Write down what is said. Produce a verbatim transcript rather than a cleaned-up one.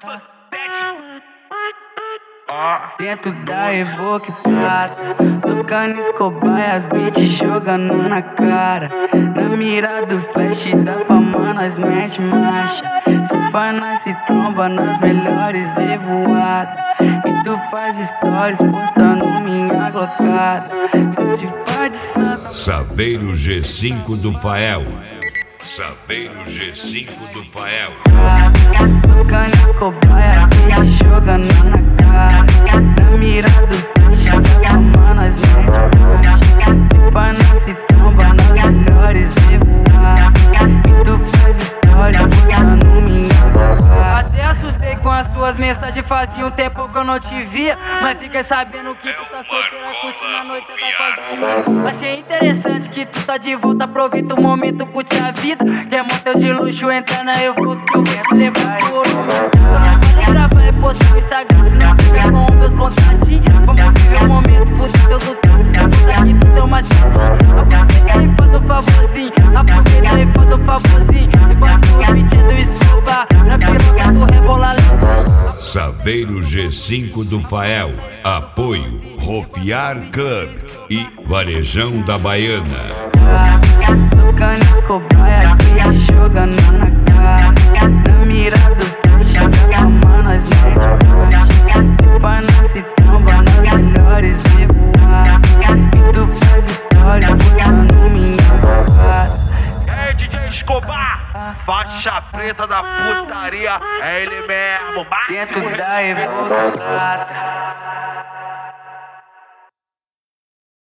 Dentro da Evoque Prata, tocando Escobar, as beats jogando na cara. Na mira do flash da fama nós mete marcha. Se pá nós se tromba nas melhores revoadas. E tu faz stories postando minha glocada. Cê se faz de santa. Saveiro G cinco do Fael. Saveiro G cinco do Fael. Tocando Escobar, as beats jogando na cara. Na mira do flash da fama nós mete marcha. Se pá nós se tromba nas melhores revoadas. E tu faz stories postando minha glocada. Até assustei com as suas mensagens, fazia um tempo que eu não te via. Mas fiquei sabendo que tu tá solteira, curtindo a noite da quase. Achei interessante que tu tá de volta, aproveita o momento, curte a vida. Quer motel de luxo, entra na Evoque, eu vou te levar pro ouro. Vou gravar e postar no Instagram, se não fica com meus contatinhos. Vamos viver o momento, fuder teu do tempo, se tu daqui tu tem uma setinha. Aproveita e faz um favorzinho, aproveita e faz um favorzinho. Enquanto o beat é do Escobar, na piroca tu rebola lentinho. Saveiro G cinco do Fael. Apoio Rofiar Club e Varejão da Baiana. Tocando Escobar, as beats jogando na cara. Na mira do flash da fama nós mete marcha. Se pá nós se tromba nas melhores revoadas. E tu faz história postando minha glocada. É D J Escobar, faixa preta da putaria, é ele mesmo, Dentro da Evoque Prata.